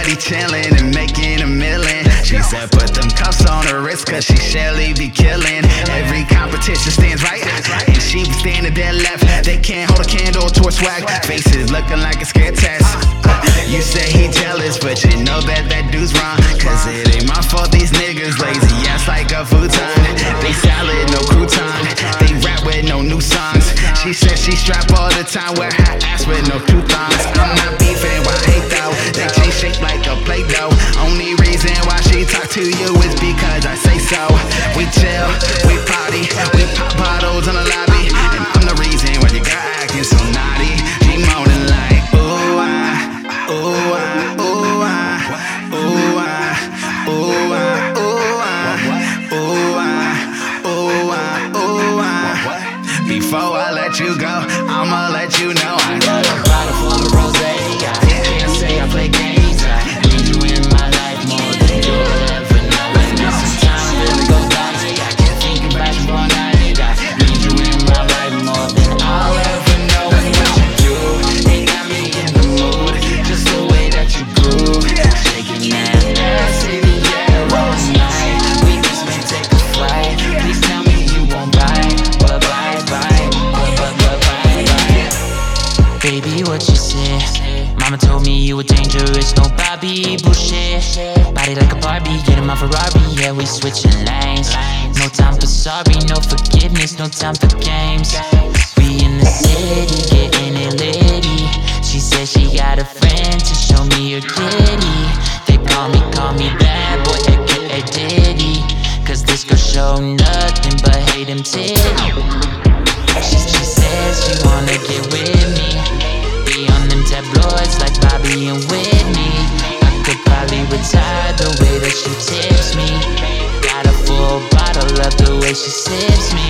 be chillin' and making a million. She said put them cuffs on her wrist cause she Shelly be killin'. Every competition stands right and she be standing dead left. They can't hold a candle to her swag. Faces looking like a scare test. You say he jealous, but you know that dude's wrong. Cause it ain't my fault these niggas lazy ass like a futon. They salad, no crouton. They rap with no new songs. She said she strap all the time, wear her ass with no croutons. I'm not beefing, why hate though? They change shape like a Play-Doh. Only reason why she talk to you is because I say so. We chill, we party, we pop bottles in the lobby. And I'm the reason why you got acting so naughty. She moaning like, ooh, ah, ooh, ah, ooh, ah, ooh, ah, ooh, ah, ooh, ah, ooh, ah, ooh, ah, ooh, ah. Before I let you go, I'ma let you know I got a bottle full of rosé. I can't say I play games. I need you in my life more than you'll ever know. And some time really goes by. I can't think about you all night. I need you in my life more than I'll ever know. And what you do, it got me in the mood. Just the way that you groove, shaking that ass in the air all night. We just may take a flight. Please tell me you won't bite, but bye. Baby, what you say? Mama told me you were dangerous, no Bobby Boucher. Body like a Barbie, get in my Ferrari, yeah, we switching lanes. No time for sorry, no forgiveness, no time for games. We in the city, getting it litty. She said she got a friend to show me her kitty. They call me bad boy, aka Diddy. Cause this girl show nothing but hate him titty. She says she wanna get with me, be on them tabloids like Bobby and Whitney. I could probably retire the way that she tips me. Got a full bottle of the way she sips me.